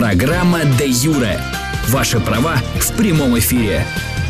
Программа «Де Юре». Ваши права в прямом эфире.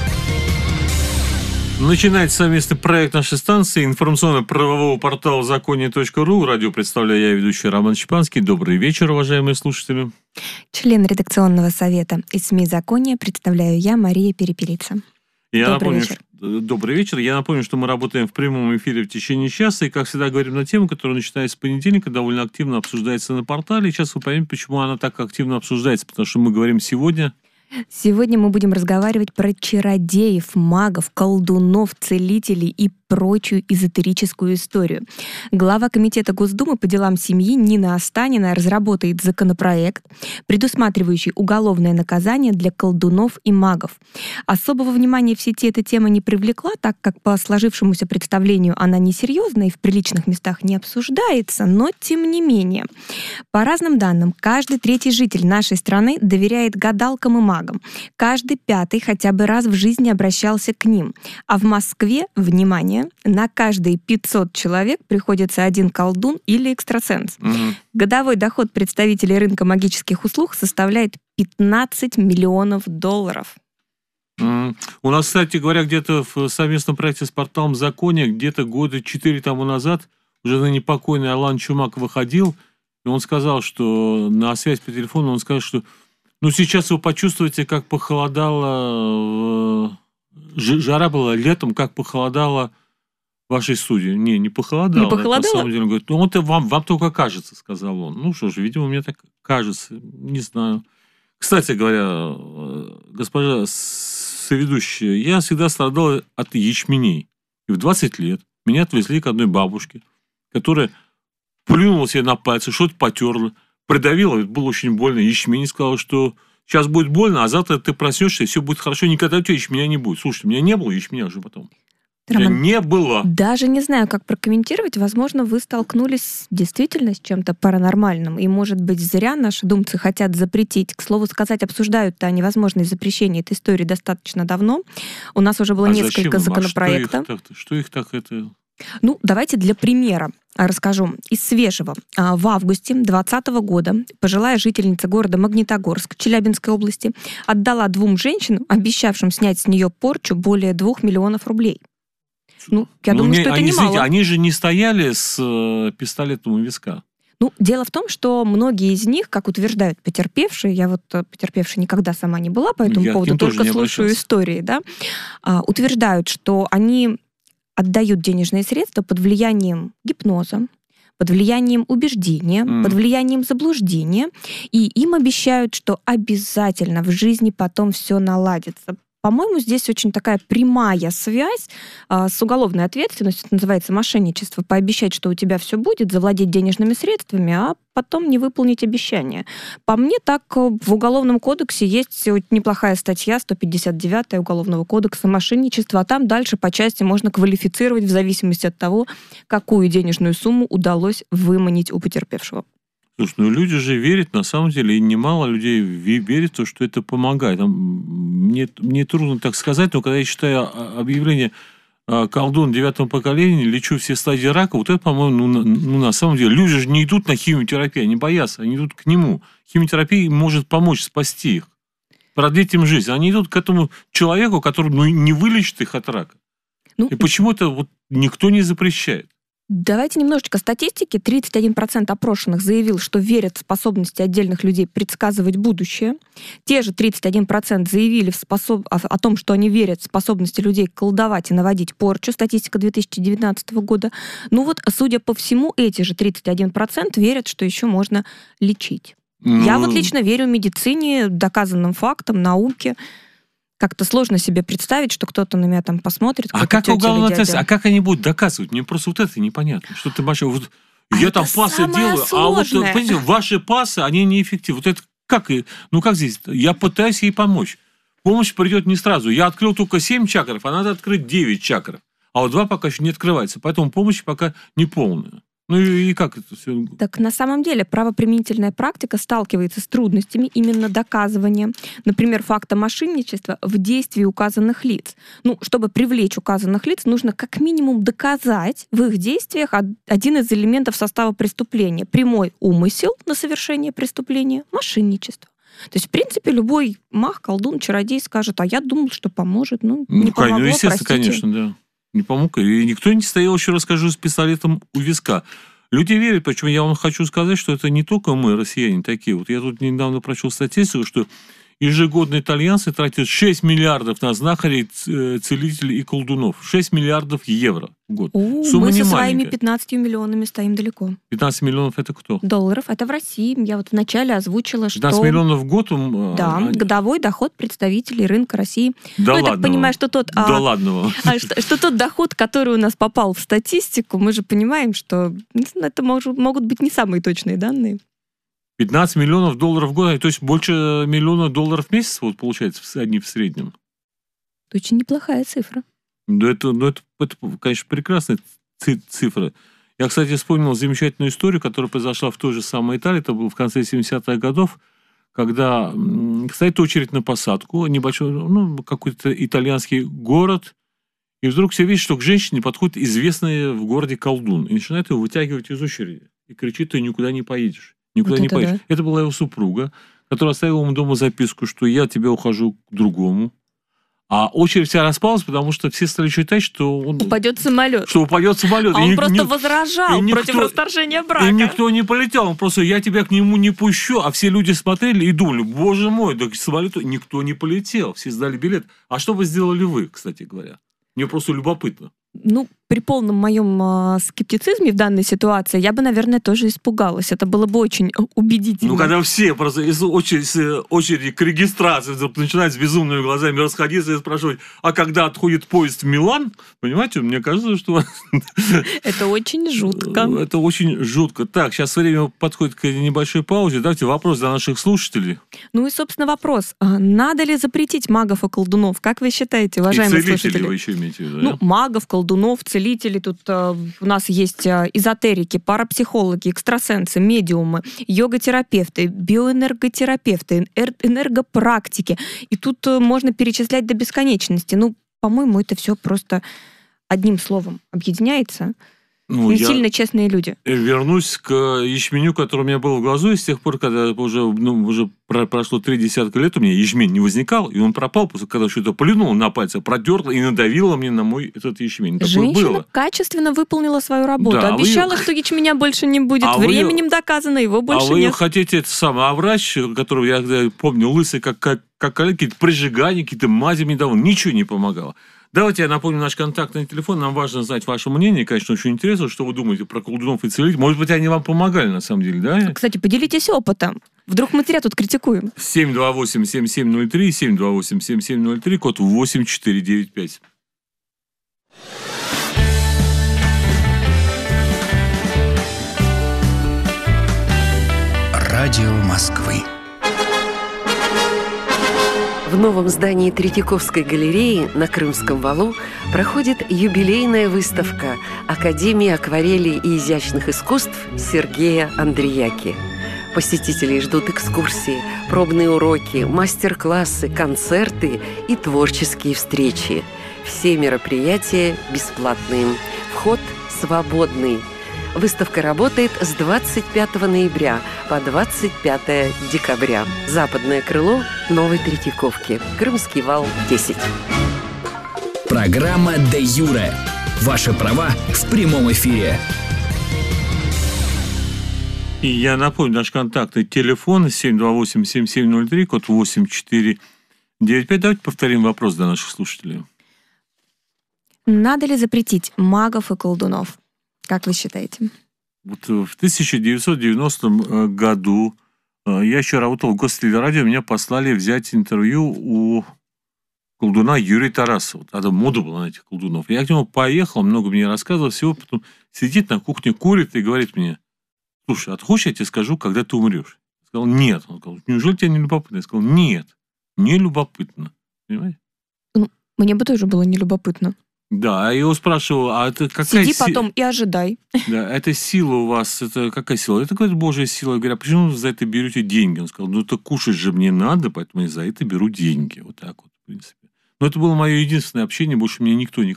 Начинается совместный проект нашей станции информационно-правового портала законе.ру. Радио представляю я, ведущий Роман Щепанский. Добрый вечер, уважаемые слушатели. Член редакционного совета из СМИ «Законе» представляю я, Мария Перепелица. Добрый вечер. Добрый вечер. Я напомню, что мы работаем в прямом эфире в течение часа, и, как всегда, говорим на тему, которая, начиная с понедельника, довольно активно обсуждается на портале. И сейчас вы поймете, почему она так активно обсуждается, потому что мы говорим сегодня... Сегодня мы будем разговаривать про чародеев, магов, колдунов, целителей и прочую эзотерическую историю. Глава Комитета Госдумы по делам семьи Нина Останина разработает законопроект, предусматривающий уголовное наказание для колдунов и магов. Особого внимания в сети эта тема не привлекла, так как по сложившемуся представлению она несерьезна и в приличных местах не обсуждается, но тем не менее. По разным данным, каждый третий житель нашей страны доверяет гадалкам и магам. Каждый пятый хотя бы раз в жизни обращался к ним. А в Москве, внимание, на каждые 500 человек приходится один колдун или экстрасенс. Годовой доход представителей рынка магических услуг составляет 15 миллионов долларов. У нас, кстати говоря, где-то в совместном проекте с порталом «Законе» где-то года 4 тому назад уже ныне покойный Алан Чумак выходил, и он сказал, что на связь по телефону он сказал, что сейчас вы почувствуете, как похолодало, жара была летом, как похолодало в вашей студии. Не похолодало. Не похолодало? На самом деле, он говорит, это вам только кажется, сказал он. Что ж, видимо, мне так кажется, не знаю. Кстати говоря, госпожа соведущая, я всегда страдал от ячменей. И в 20 лет меня отвезли к одной бабушке, которая плюнула себе на пальцы, что-то потерла, придавила, было очень больно. Ячмень сказала, что сейчас будет больно, а завтра ты проснешься, и все будет хорошо, никогда у тебя ячменя не будет. Слушайте, у меня не было ячменя уже потом. Роман, не было. Даже не знаю, как прокомментировать. Возможно, вы столкнулись действительно с чем-то паранормальным. И, может быть, зря наши думцы хотят запретить. К слову сказать, обсуждают-то они возможность запрещения этой истории достаточно давно. У нас уже было несколько законопроектов. Что их так это... Давайте для примера расскажу. Из свежего. В августе 2020 года пожилая жительница города Магнитогорск Челябинской области отдала двум женщинам, обещавшим снять с нее порчу, более 2 миллионов рублей. Я думаю, что это немало. Они же не стояли с пистолетом у виска. Дело в том, что многие из них, как утверждают потерпевшие, я потерпевшей никогда сама не была по этому поводу, только слушаю истории, утверждают, что они отдают денежные средства под влиянием гипноза, под влиянием убеждения, под влиянием заблуждения, и им обещают, что обязательно в жизни потом все наладится. По-моему, здесь очень такая прямая связь с уголовной ответственностью, это называется мошенничество, пообещать, что у тебя все будет, завладеть денежными средствами, а потом не выполнить обещание. По мне, так в Уголовном кодексе есть неплохая статья, 159 Уголовного кодекса мошенничества, а там дальше по части можно квалифицировать в зависимости от того, какую денежную сумму удалось выманить у потерпевшего. Слушай, люди же верят, на самом деле, и немало людей верит в то, что это помогает. Мне трудно так сказать, но когда я читаю объявление «Колдун 9-го поколения, лечу все стадии рака», вот это, по-моему, на самом деле, люди же не идут на химиотерапию, они боятся, они идут к нему. Химиотерапия может помочь спасти их, продлить им жизнь. Они идут к этому человеку, который не вылечит их от рака. И почему-то никто не запрещает. Давайте немножечко статистики. 31% опрошенных заявил, что верят в способности отдельных людей предсказывать будущее. Те же 31% заявили о том, что они верят в способности людей колдовать и наводить порчу. Статистика 2019 года. Судя по всему, эти же 31% верят, что еще можно лечить. Я лично верю в медицине, доказанным фактам, науке. Как-то сложно себе представить, что кто-то на меня там посмотрит. А как они будут доказывать? Мне просто это непонятно. Что ты, Маша, я там пасы делаю, сложное. понимаете, ваши пасы, они неэффективны. Это как здесь? Я пытаюсь ей помочь. Помощь придет не сразу. Я открыл только 7 чакров, а надо открыть 9 чакров. А 2 пока еще не открывается. Поэтому помощь пока не полная. И как это все? Так на самом деле правоприменительная практика сталкивается с трудностями именно доказывания, например, факта мошенничества в действии указанных лиц. Чтобы привлечь указанных лиц, нужно как минимум доказать в их действиях один из элементов состава преступления. Прямой умысел на совершение преступления, мошенничество. То есть, в принципе, любой маг, колдун, чародей скажет, а я думал, что поможет. Не помогло, естественно, простите. конечно, да. Не помог. И никто не стоял, еще раз скажу, с пистолетом у виска. Люди верят, почему я вам хочу сказать, что это не только мы, россияне, такие. Вот я тут недавно прочел статистику, что ежегодно итальянцы тратят 6 миллиардов на знахарей, целителей и колдунов. 6 миллиардов евро в год. Сумма Мы не со своими маленькая. 15 миллионами стоим далеко. 15 миллионов это кто? Долларов. Это в России. Я вот вначале озвучила, 15 что... миллионов в год? Да, годовой доход представителей рынка России. Да я ладно. так понимаю, что тот... Да ладно. Что тот доход, который у нас попал в статистику, мы же понимаем, что это могут быть не самые точные данные. 15 миллионов долларов в год, то есть больше миллиона долларов в месяц, вот получается, одни в среднем. Это очень неплохая цифра. Да это, конечно, прекрасная цифра. Я, кстати, вспомнил замечательную историю, которая произошла в той же самой Италии, это было в конце 70-х годов, когда стоит очередь на посадку, небольшой, какой-то итальянский город, и вдруг все видят, что к женщине подходит известный в городе колдун, и начинает его вытягивать из очереди, и кричит: ты никуда не поедешь. Никуда не поедешь. Да. Это была его супруга, которая оставила ему дома записку, что я от тебя ухожу к другому. А очередь вся распалась, потому что все стали считать, что он... Упадет самолет. Что упадет самолет. А он просто возражал против расторжения брака. И никто не полетел. Он просто: я тебя к нему не пущу. А все люди смотрели и думали: боже мой, да к самолету никто не полетел. Все сдали билет. А что бы сделали вы, кстати говоря? Мне просто любопытно. При полном моем скептицизме в данной ситуации я бы, наверное, тоже испугалась. Это было бы очень убедительно. Когда все просто из очереди к регистрации начинают с безумными глазами расходиться и спрашивать: а когда отходит поезд в Милан? Понимаете, мне кажется, что... Это очень жутко. Это очень жутко. Так, сейчас время подходит к небольшой паузе. Давайте вопрос для наших слушателей. И, собственно, вопрос. Надо ли запретить магов и колдунов? Как вы считаете, уважаемые слушатели? Целителей вы еще имеете в виду, да? Магов, колдунов, целителей. Тут у нас есть эзотерики, парапсихологи, экстрасенсы, медиумы, йога-терапевты, биоэнерготерапевты, энергопрактики. И тут можно перечислять до бесконечности. По-моему, это все просто одним словом объединяется. Сильно честные люди. Вернусь к ячменю, который у меня был в глазу, и с тех пор, когда уже прошло 30 лет, у меня ячмень не возникал, и он пропал, после когда что-то плюнуло на пальцы, продерло и надавило мне на мой этот ячмень. Женщина было. Качественно выполнила свою работу. Да, обещала, что ячменя больше не будет. Временем доказано, его больше нет. А вы хотите это самое, а врач, которого я помню, лысый, как какие-то прижигания, какие-то мази мне давал, ничего не помогало. Давайте я напомню наш контактный телефон. Нам важно знать ваше мнение. Конечно, очень интересно, что вы думаете про колдунов и целителей. Может быть, они вам помогали на самом деле, да? Кстати, поделитесь опытом. Вдруг мы зря тут критикуем. 728-7703, 728-7703, код 8495. Радио Москвы. В новом здании Третьяковской галереи на Крымском валу проходит юбилейная выставка Академии акварели и изящных искусств Сергея Андреяки. Посетителей ждут экскурсии, пробные уроки, мастер-классы, концерты и творческие встречи. Все мероприятия бесплатные. Вход свободный. Выставка работает с 25 ноября по 25 декабря. Западное крыло Новой Третьяковки. Крымский вал, 10. Программа «Де Юре». Ваши права в прямом эфире. И я напомню, наш контактный телефон 728-7703, код 8495. Давайте повторим вопрос для наших слушателей. Надо ли запретить магов и колдунов? Как вы считаете? Вот в 1990 году я еще работал в Гостелерадио, меня послали взять интервью у колдуна Юрия Тарасова. Тогда мода была на этих колдунов. Я к нему поехал, много мне рассказывал всего, потом сидит на кухне, курит и говорит мне: слушай, а ты хочешь, я тебе скажу, когда ты умрешь? Я сказал: нет. Он сказал: неужели тебе не любопытно? Я сказал: нет, не любопытно. Понимаете? Мне бы тоже было не любопытно. Да, я его спрашивал: а это какая Сиди потом и ожидай. Да, это сила у вас, это какая сила? Это, говорит, Божья сила. Я говорю: а почему вы за это берете деньги? Он сказал: это кушать же мне надо, поэтому я за это беру деньги. Вот так вот, в принципе. Но это было мое единственное общение, больше мне никто никогда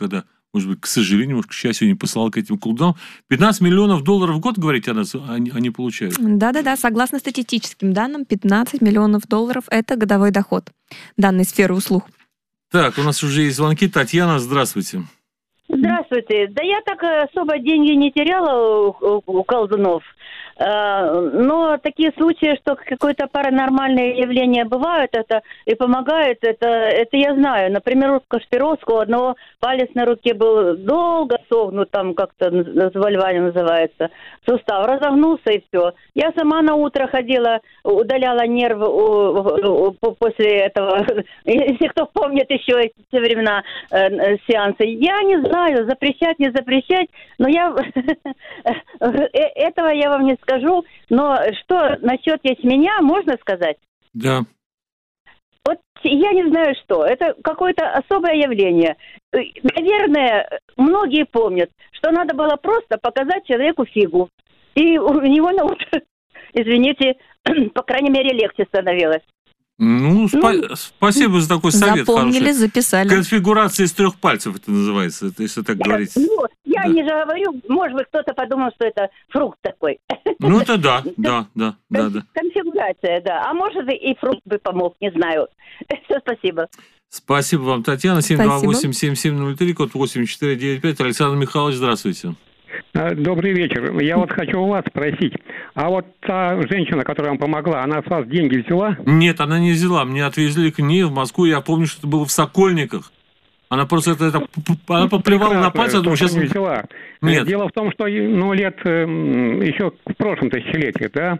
может быть, к сожалению, может, к счастью, не посылал к этим колдунам. 15 миллионов долларов в год, говорите, они получают? Да-да-да, согласно статистическим данным, 15 миллионов долларов – это годовой доход данной сферы услуг. Так, у нас уже есть звонки. Татьяна, здравствуйте. Здравствуйте. Да я так особо деньги не теряла у колдунов. Но такие случаи, что какое-то паранормальное явление бывают, это и помогает, это я знаю. Например, у Кашпировского у одного палец на руке был долго согнут, там как-то заболевание называется, сустав разогнулся и все. Я сама на утро ходила, удаляла нерв после этого, если кто помнит еще эти времена сеансы. Я не знаю, запрещать, не запрещать, но я этого я вам не скажу, но что насчет ячменя, можно сказать? Да. Вот я не знаю что, это какое-то особое явление. Наверное, многие помнят, что надо было просто показать человеку фигу. И у него на утро, извините, по крайней мере, легче становилось. Ну, спасибо за такой совет. Запомнили, хороший. записали. Конфигурация из 3 пальцев это называется, это, если так говорить. Ну, я не же говорю, может быть, кто-то подумал, что это фрукт такой. Ну, это да. Конфигурация, да. А может, и фрукт бы помог, не знаю. Все, спасибо. Спасибо вам, Татьяна. 728-7703, код 8495. Александр Михайлович, здравствуйте. Добрый вечер. Я вот хочу у вас спросить, а вот та женщина, которая вам помогла, она с вас деньги взяла? Нет, она не взяла. Меня отвезли к ней в Москву. Я помню, что это было в Сокольниках. Она просто она поплевала на пальцы. Я думаю, сейчас не взяла. Нет. Дело в том, что лет еще в прошлом тысячелетии, да,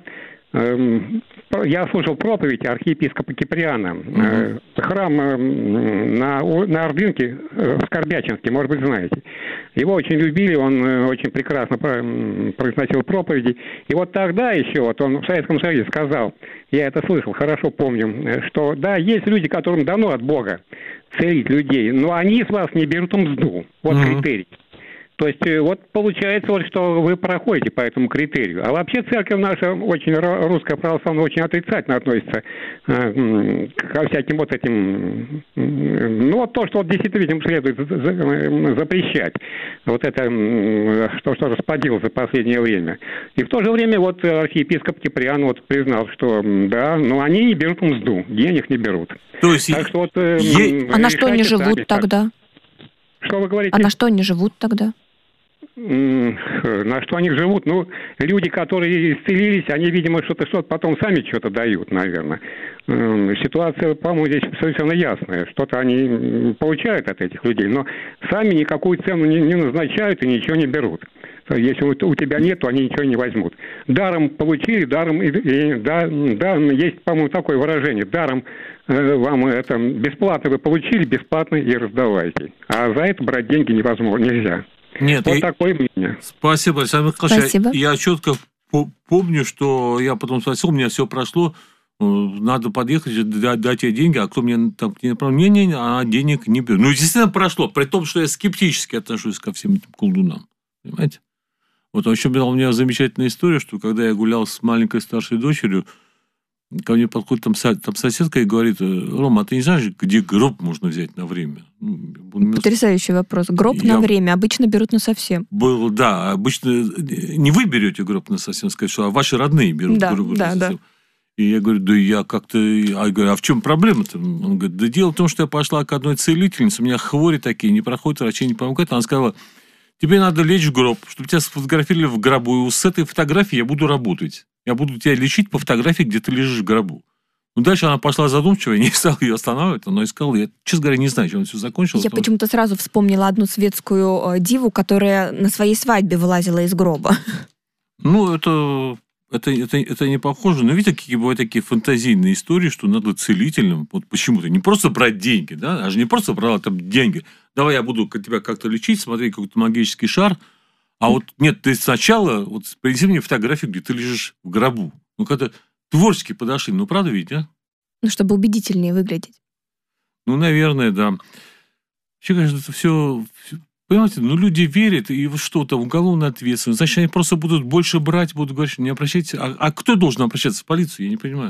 я слушал проповедь архиепископа Киприана. Храм на Ордынке, в Скорбячинске, может быть, знаете. Его очень любили, он очень прекрасно произносил проповеди. И вот тогда еще, вот он в Советском Союзе сказал, я это слышал, хорошо помню, что да, есть люди, которым дано от Бога целить людей, но они с вас не берут мзду. Вот критерий. То есть вот получается, вот, что вы проходите по этому критерию. А вообще церковь наша, очень русская православная, очень отрицательно относится ко всяким вот этим... Ну, вот то, что вот десятилетиям следует запрещать. Вот это, что расплодилось за последнее время. И в то же время вот архиепископ Киприан вот признал, что да, но они не берут мзду, денег не берут. То есть... Так что вот... А на что они живут тогда? Что вы говорите? А на что они живут тогда? На что они живут? Ну, люди, которые исцелились, они, видимо, что-то потом сами что-то дают, наверное. Ситуация, по-моему, здесь совершенно ясная. Что-то они получают от этих людей, но сами никакую цену не назначают и ничего не берут. Если у тебя нет, то они ничего не возьмут. Даром получили, даром... Да, есть, по-моему, такое выражение. Даром вам это... Бесплатно вы получили, бесплатно и раздавайте. А за это брать деньги невозможно, нельзя. Нет, вот такое мнение. Спасибо, Александр Михайлович. Спасибо. Я четко помню, что я потом спросил, у меня все прошло, надо подъехать, дать тебе деньги, а кто мне там не направил? Не, а денег не беру. Ну, естественно, прошло, при том, что я скептически отношусь ко всем этим колдунам. Понимаете? Вот еще была у меня замечательная история, что когда я гулял с маленькой старшей дочерью, ко мне подходит там соседка и говорит: Рома, а ты не знаешь, где гроб можно взять на время? Потрясающий вопрос. Гроб на время обычно берут насовсем. Был, да, обычно не вы берете гроб насовсем, сказать, что ваши родные берут гроб насовсем. Да. И я говорю, да я как-то... Я говорю, а в чем проблема-то? Он говорит, да дело в том, что я пошла к одной целительнице, у меня хвори такие, не проходят, врачи не помогают. Она сказала, тебе надо лечь в гроб, чтобы тебя сфотографировали в гробу, и с этой фотографией я буду работать. Я буду тебя лечить по фотографии, где ты лежишь в гробу. Ну, дальше она пошла задумчиво, я не стал ее останавливать, она искала. Я, честно говоря, не знаю, чем все закончилось. Я почему-то сразу вспомнила одну светскую диву, которая на своей свадьбе вылазила из гроба. Ну, это не похоже. Но видите, какие бывают такие фантазийные истории, что надо целителям, вот почему-то, не просто брать деньги, да, а же не просто брала там деньги. Давай я буду тебя как-то лечить, смотреть какой-то магический шар. А вот нет, ты сначала вот принеси мне фотографию, где ты лежишь в гробу. Ну, как-то творчески подошли. Ну, правда ведь, а? Ну, чтобы убедительнее выглядеть. Ну, наверное, да. Вообще, конечно, это все... Понимаете, ну, люди верят, и что-то, уголовная ответственность. Значит, они просто будут больше брать, будут говорить, что не обращайтесь. А кто должен обращаться в полицию? Я не понимаю.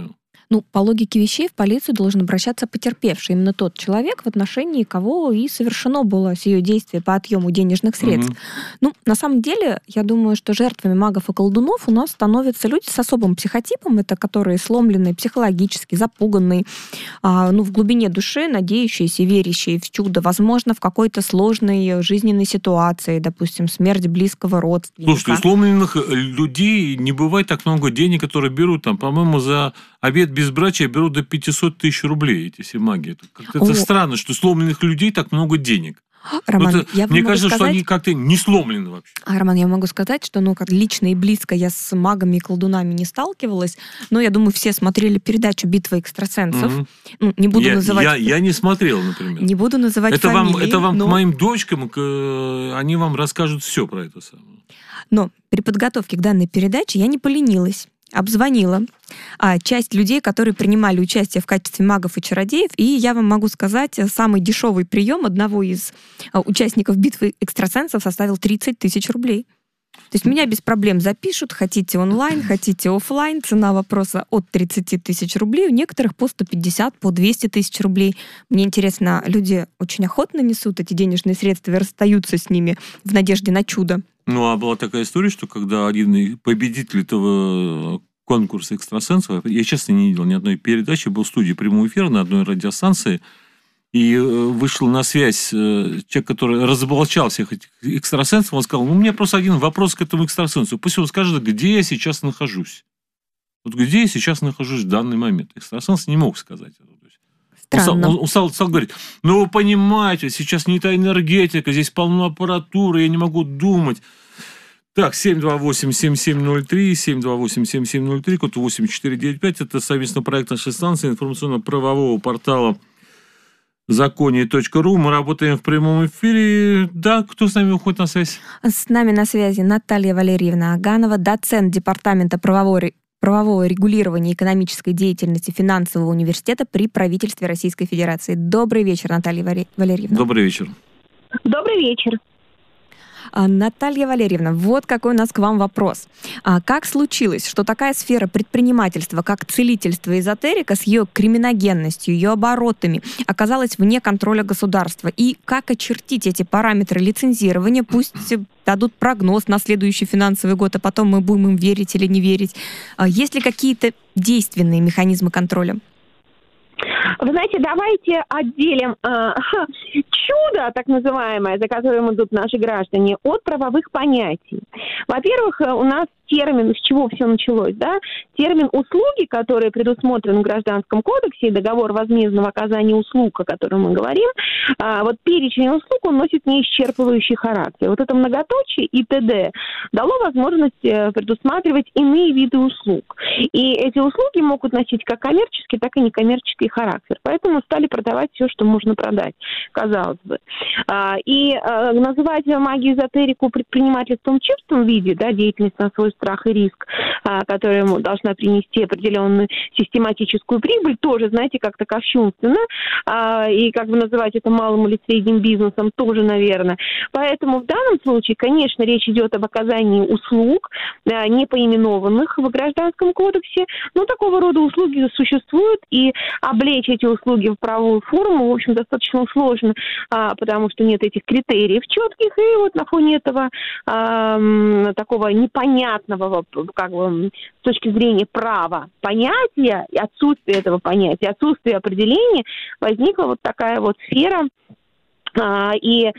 Ну, по логике вещей в полицию должен обращаться потерпевший, именно тот человек, в отношении кого и совершено было сие действие по отъему денежных средств. Ну, на самом деле, я думаю, что жертвами магов и колдунов у нас становятся люди с особым психотипом, это которые сломленные психологически, запуганные, в глубине души надеющиеся, верящие в чудо, возможно, в какой-то сложной жизненной ситуации, допустим, смерть близкого родственника. Слушайте, у сломленных людей не бывает так много денег, которые берут, там, по-моему, за обет безбрачия берут до 500 тысяч рублей эти все маги. Это странно, что у сломленных людей так много денег. Роман, мне кажется, что они как-то не сломлены вообще. Роман, я могу сказать, что как лично и близко я с магами и колдунами не сталкивалась, но я думаю, все смотрели передачу «Битва экстрасенсов». Не буду называть... Я не смотрел, например. Не буду называть фамилии. Это вам к моим дочкам, они вам расскажут все про это самое. Но при подготовке к данной передаче я не поленилась. Обзвонила часть людей, которые принимали участие в качестве магов и чародеев, и я вам могу сказать, самый дешевый прием одного из участников битвы экстрасенсов составил 30 тысяч рублей. То есть меня без проблем запишут, хотите онлайн, хотите офлайн, цена вопроса от 30 тысяч рублей, у некоторых по 150, по 200 тысяч рублей. Мне интересно, люди очень охотно несут эти денежные средства и расстаются с ними в надежде на чудо. А была такая история, что когда один победитель этого конкурса экстрасенсов, я, честно, не видел ни одной передачи, был в студии прямой эфир на одной радиостанции, и вышел на связь человек, который разоблачал всех этих экстрасенсов, он сказал, у меня просто один вопрос к этому экстрасенсу, пусть он скажет, где я сейчас нахожусь. Вот где я сейчас нахожусь в данный момент. Экстрасенс не мог сказать это. Он стал говорить, вы понимаете, сейчас не та энергетика, здесь полно аппаратуры, я не могу думать. Так, 728-7703, 728-7703, код 8495, это совместный проект нашей станции информационно-правового портала законие.ру. Мы работаем в прямом эфире. Да, кто с нами выходит на связь? С нами на связи Наталья Валерьевна Аганова, доцент Департамента правового регулирования экономической деятельности финансового университета при правительстве Российской Федерации. Добрый вечер, Наталья Валерьевна. Добрый вечер. Добрый вечер. Наталья Валерьевна, вот какой у нас к вам вопрос. Как случилось, что такая сфера предпринимательства, как целительство и эзотерика с ее криминогенностью, ее оборотами, оказалась вне контроля государства? И как очертить эти параметры лицензирования? Пусть дадут прогноз на следующий финансовый год, а потом мы будем им верить или не верить. Есть ли какие-то действенные механизмы контроля? Вы знаете, давайте отделим чудо, так называемое, за которым идут наши граждане, от правовых понятий. Во-первых, у нас термин, с чего все началось, да? Термин «услуги», который предусмотрен в Гражданском кодексе, и договор возмездного оказания услуг, о котором мы говорим, вот перечень услуг, он носит неисчерпывающий характер. Вот это многоточие и т.д. дало возможность предусматривать иные виды услуг. И эти услуги могут носить как коммерческий, так и некоммерческий характер. Поэтому стали продавать все, что можно продать, казалось бы. И называть магию, эзотерику предпринимательством в чистом виде, да, деятельность на свой страх и риск, которая ему должна принести определенную систематическую прибыль, тоже, знаете, как-то кощунственно, и как бы называть это малым или средним бизнесом тоже, наверное. Поэтому в данном случае, конечно, речь идет об оказании услуг, не поименованных в Гражданском кодексе, но такого рода услуги существуют, и облечь эти услуги в правовую форму, в общем, достаточно сложно, потому что нет этих критериев четких, и вот на фоне этого такого непонятного, как бы, с точки зрения права понятия, и отсутствия этого понятия, отсутствия определения, возникла вот такая вот сфера, и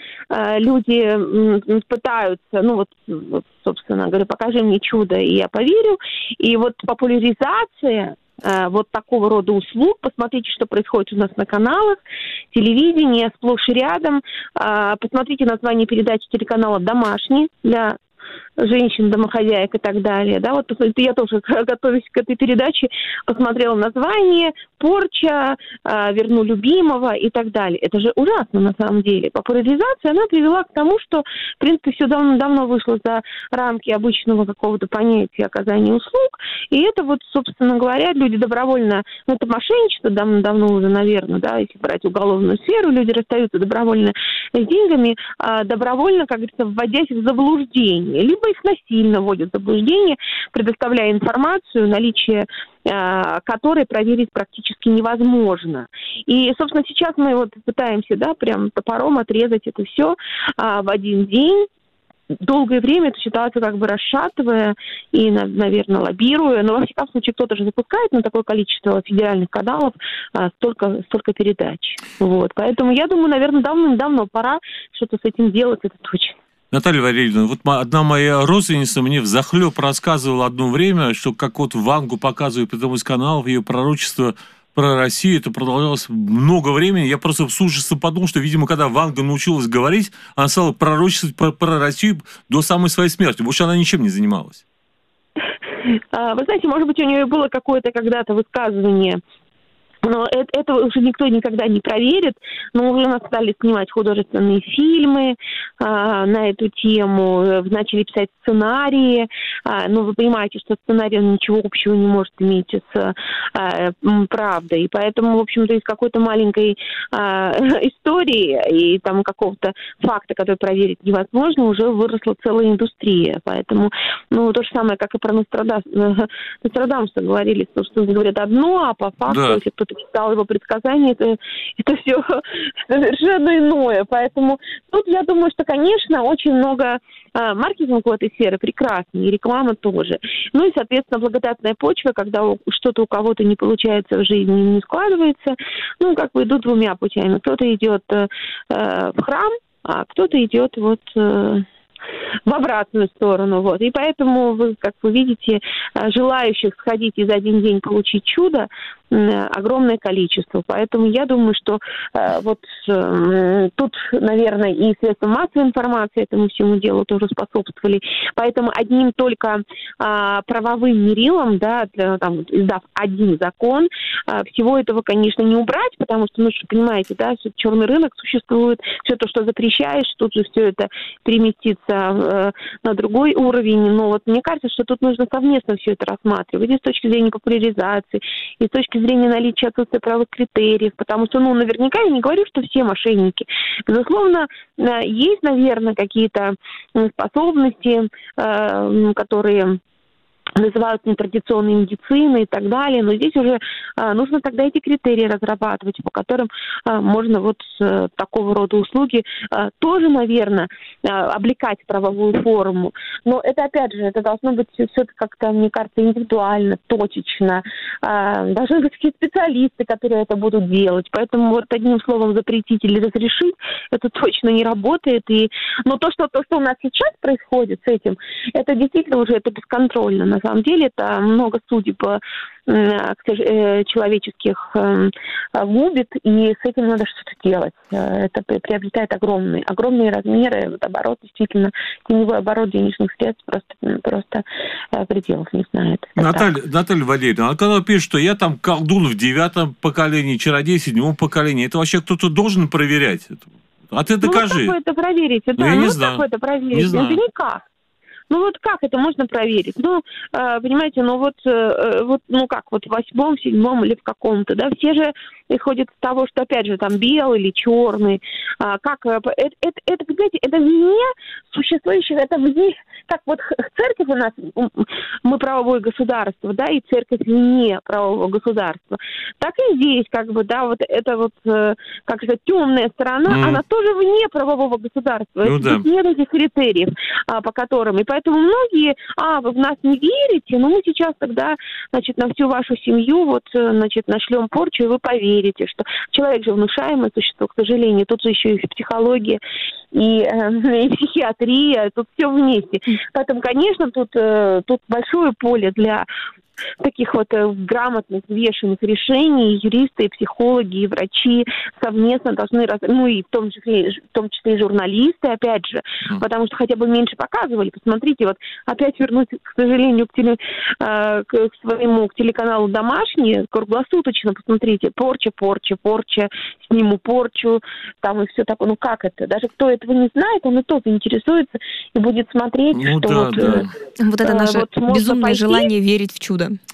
люди пытаются, собственно говоря, покажи мне чудо, и я поверю. И вот популяризация вот такого рода услуг, посмотрите, что происходит у нас на каналах, телевидение сплошь и рядом. Посмотрите название передачи телеканала «Домашний» для женщин, домохозяек и так далее. Да, вот я тоже, готовясь к этой передаче, посмотрела название, порча, верну любимого и так далее. Это же ужасно на самом деле. Популяризация, она привела к тому, что, в принципе, все давно вышло за рамки обычного какого-то понятия оказания услуг. И это вот, собственно говоря, люди добровольно, это мошенничество давно уже, наверное, да, если брать уголовную сферу, люди расстаются добровольно с деньгами, добровольно, как говорится, вводясь в заблуждение. Либо их насильно вводят в заблуждение, предоставляя информацию, наличие которой проверить практически невозможно. И, собственно, сейчас мы вот пытаемся, да, прям топором отрезать это все в один день, долгое время эту ситуацию как бы расшатывая и, наверное, лоббируя. Но, во всяком случае, кто-то же запускает на такое количество федеральных каналов столько передач. Вот. Поэтому я думаю, наверное, давным-давно пора что-то с этим делать, это точно. Наталья Валерьевна, вот одна моя родственница мне взахлеб рассказывала одно время, что как вот Вангу показывают по одному из каналов, ее пророчество про Россию, это продолжалось много времени. Я просто с ужасом подумал, что, видимо, когда Ванга научилась говорить, она стала пророчествовать про Россию до самой своей смерти. Больше она ничем не занималась. Вы знаете, может быть, у нее было какое-то когда-то высказывание, но это уже никто никогда не проверит. Но уже нас стали снимать художественные фильмы на эту тему, начали писать сценарии. Но вы понимаете, что сценарий ничего общего не может иметь с правдой. И поэтому, в общем-то, из какой-то маленькой истории и там какого-то факта, который проверить невозможно, уже выросла целая индустрия. Поэтому, то же самое, как и про Нострадамуса говорили, что говорят одно, а по факту, если кто-то читал его предсказания, это все совершенно иное. Поэтому тут я думаю, что, конечно, очень много маркетинга в этой сфере прекрасный, и реклама тоже. Ну и, соответственно, благодатная почва, когда что-то у кого-то не получается в жизни, не складывается, идут двумя путями. Кто-то идет в храм, а кто-то идет в обратную сторону. Вот. И поэтому, как вы видите, желающих сходить и за один день получить чудо огромное количество. Поэтому я думаю, что тут, наверное, и средства массовой информации этому всему делу тоже способствовали. Поэтому одним только правовым мерилом, издав один закон, всего этого, конечно, не убрать, потому что, понимаете, черный рынок существует, все то, что запрещаешь, тут же все это переместится на другой уровень. Но мне кажется, что тут нужно совместно все это рассматривать и с точки зрения популяризации, и с точки зрения наличия отсутствия правовых критериев, потому что, наверняка, я не говорю, что все мошенники. Безусловно, есть, наверное, какие-то способности, которые называют нетрадиционной медициной и так далее, но здесь уже нужно тогда эти критерии разрабатывать, по которым можно такого рода услуги тоже, наверное, облекать в правовую форму. Но это, опять же, это должно быть все как-то, мне кажется, индивидуально, точечно. Должны быть какие-то специалисты, которые это будут делать. Поэтому одним словом запретить или разрешить, это точно не работает. Но то, что у нас сейчас происходит с этим, это действительно уже бесконтрольно. На самом деле это много судеб человеческих губит, и с этим надо что-то делать. Это приобретает огромные размеры. Оборот, действительно, теневой оборот денежных средств просто пределов не знает. Наталья Валерьевна, а когда пишет, что я там колдун в 9-м поколении, чародей в 7-м поколении, это вообще кто-то должен проверять? А ты докажи. Как вы это проверите? Я не знаю. Как вы это проверите? Не знаю. Это никак. Как это можно проверить? Понимаете, как в 8-м, 7-м или в каком-то, все же исходит из того, что, опять же, там белый или черный. Это, понимаете, это вне существующих, это вне, как церковь у нас, мы правовое государство, и церковь вне правового государства. Так и здесь, темная сторона, она тоже вне правового государства. Здесь нет этих критериев, по которым. И поэтому многие, вы в нас не верите, но мы сейчас тогда, на всю вашу семью, нашлем порчу, и вы поверите, что человек же внушаемое существо, к сожалению, тут же еще и психология, и психиатрия, тут все вместе. Поэтому, конечно, тут большое поле для таких грамотных, взвешенных решений. Юристы, и психологи, и врачи совместно должны, и в том числе и журналисты, опять же, потому что хотя бы меньше показывали. Посмотрите, опять вернусь, к сожалению, к своему телеканалу «Домашний», круглосуточно, посмотрите, порча, сниму порчу, и все такое. Как это? Даже кто этого не знает, он и то заинтересуется и будет смотреть, это наше безумное желание верить в чудо.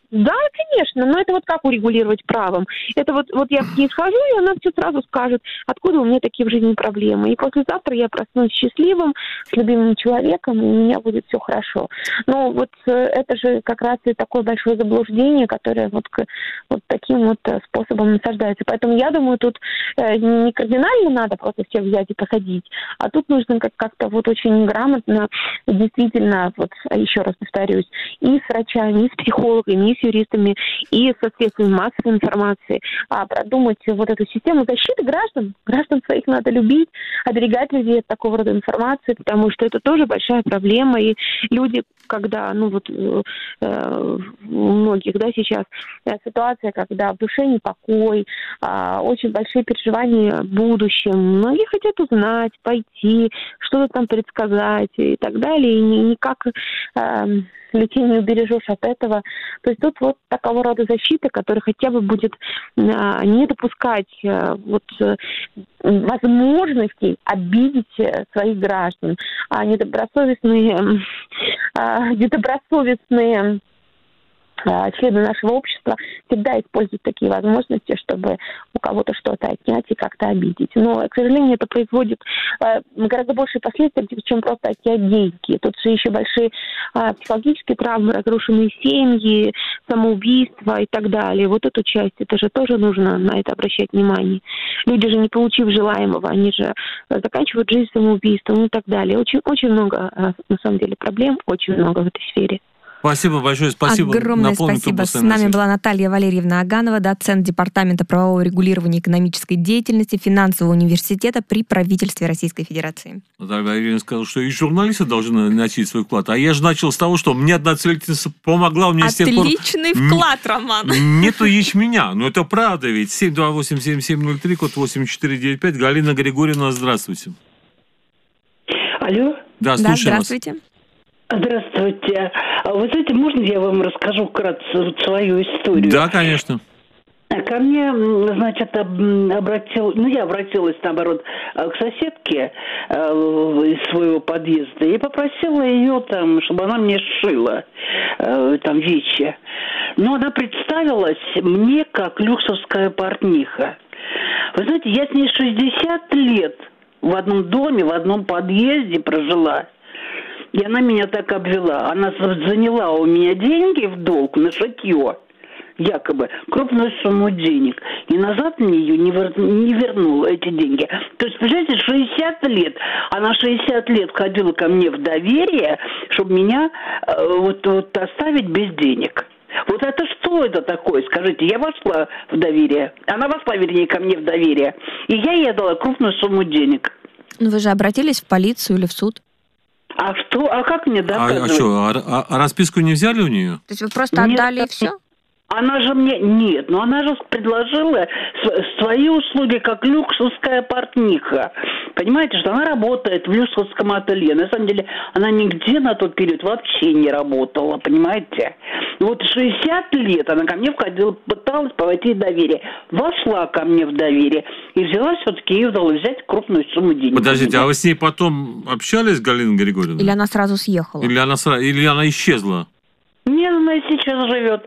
Да, конечно, но это вот как урегулировать правом? Это вот я к ней схожу, и она все сразу скажет, откуда у меня такие в жизни проблемы. И послезавтра я проснусь счастливым, с любимым человеком, и у меня будет все хорошо. Но вот это же как раз и такое большое заблуждение, которое вот таким вот способом насаждается. Поэтому я думаю, тут не кардинально надо просто всех взять и посадить, а тут нужно как-то вот очень грамотно, действительно, вот еще раз повторюсь, и с врачами, и с психологами, и с юристами, и со средствами массовой информации, продумать вот эту систему защиты граждан. Граждан своих надо любить, оберегать людей от такого рода информации, потому что это тоже большая проблема, и люди, когда, у многих, да, сейчас ситуация, когда в душе непокой, очень большие переживания в будущем, многие хотят узнать, пойти, что-то там предсказать и так далее, и никак людей не убережешь от этого. То есть тут вот такого рода защита, которая хотя бы будет не допускать возможностей обидеть своих граждан. А недобросовестные члены нашего общества всегда используют такие возможности, чтобы у кого-то что-то отнять и как-то обидеть. Но, к сожалению, это производит гораздо большие последствия, чем просто отнять деньги. Тут же еще большие психологические травмы, разрушенные семьи, самоубийства и так далее. Вот эту часть, это же тоже нужно на это обращать внимание. Люди же, не получив желаемого, они же заканчивают жизнь самоубийством и так далее. Очень, очень много, на самом деле, проблем, очень много в этой сфере. Спасибо большое, спасибо. Огромное спасибо. С нами была Наталья Валерьевна Аганова, доцент Департамента правового регулирования экономической деятельности Финансового университета при правительстве Российской Федерации. Наталья Валерьевна сказала, что и журналисты должны начать свой вклад. А я же начал с того, что мне одна целительница помогла. У меня отличный вклад, Роман. Нету ячменя. Но это правда ведь. 728-7703, код 8495. Галина Григорьевна, здравствуйте. Алло. Да, слушаю вас. Здравствуйте. Здравствуйте. Вы знаете, можно я вам расскажу вкратце свою историю? Да, конечно. Ко мне, значит, я обратилась, наоборот, к соседке из своего подъезда и попросила ее там, чтобы она мне сшила там вещи. Но она представилась мне как люксовская портниха. Вы знаете, я с ней 60 лет в одном доме, в одном подъезде прожила. И она меня так обвела. Она заняла у меня деньги в долг на шитье, якобы, крупную сумму денег. И назад мне ее не вернула, эти деньги. То есть, понимаете, 60 лет. Она 60 лет ходила ко мне в доверие, чтобы меня оставить без денег. Вот это что это такое? Скажите, я вошла в доверие. Она вошла, вернее, ко мне в доверие. И я ей дала крупную сумму денег. Ну, вы же обратились в полицию или в суд? А что? А как мне доказывать? А расписку не взяли у нее? То есть вы просто отдали и все? Она же мне... Нет, но она же предложила свои услуги как люксовская портниха. Понимаете, что она работает в люксовском ателье. На самом деле, она нигде на тот период вообще не работала, понимаете? Вот 60 лет она ко мне входила, пыталась войти в доверие. Вошла ко мне в доверие и взяла все-таки, ей удалось взять крупную сумму денег. Подождите, а вы с ней потом общались, Галина Григорьевна? Или она сразу съехала? Или она исчезла? Нет, она и сейчас живет.